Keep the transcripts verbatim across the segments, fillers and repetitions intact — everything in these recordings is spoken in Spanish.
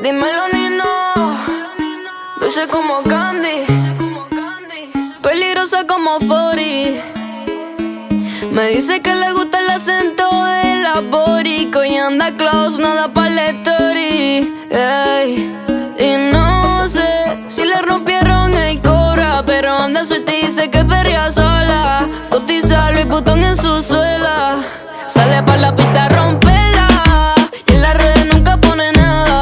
Dímelo, Nino. Dulce como candy. Peligrosa como forty. Me dice que le gusta el acento de la borico y anda close, nada pa' la story. Ey. Y no sé si le rompieron el cora, pero anda suelta y dice que perrea sola. Cotiza Louis Vuitton en su suela. Sale pa' la pista a romperla y en las redes nunca pone nada.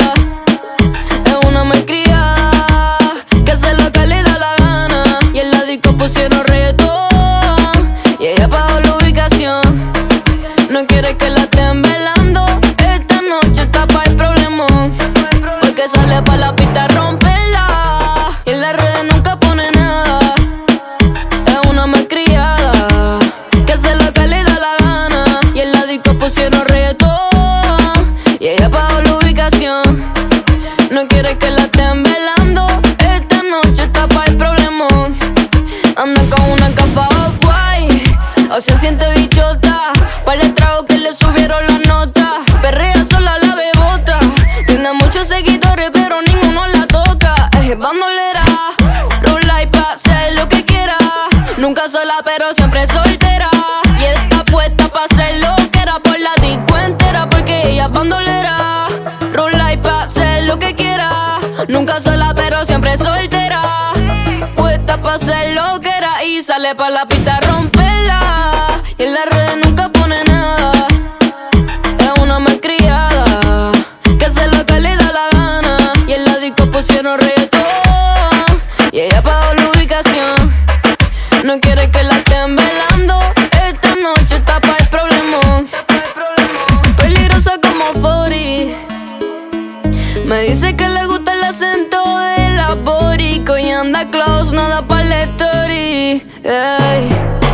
Es una malcriada que hace lo que le da la gana. Y en la disco pusieron reggaetón y ella pagó la ubicación. No quiere que la estén velando. Esta noche está pa' el problemón, porque sale pa' la pista a romperla y en las redes nunca pone nada. Es una malcriada que hace lo que le da la gana. Y en la disco pusieron reggaetón y ella pagó la ubicación. No quiere que la estén velando. Esta noche está pa' el problemón. Anda con una capa off-white o se siente bichota. Para el trago que le subieron la nota. Perrea sola la bebota. Tiene muchos seguidores pero ninguno la toca. Es bandolera, rula y pa' hacer lo que quiera. Nunca sola pero siempre soltera. Y está puesta pa' hacer lo que era por la disco entera, porque ella es bandolera, rula y pa' hacer lo que quiera. Nunca sola pero siempre soltera. Puesta pa' hacer lo que era y sale pa' la pista a romperla. Y en las redes nunca pone nada. Es una malcriada que hace lo que le da la gana. Y en la disco pusieron reggaetón y ella pagó la ubicación. No quiere que la estén velando. Esta noche está pa' el problemón. Peligrosa como forty. Me dice que le gusta el acento de la borico y anda close, nada pa' la story. Ey.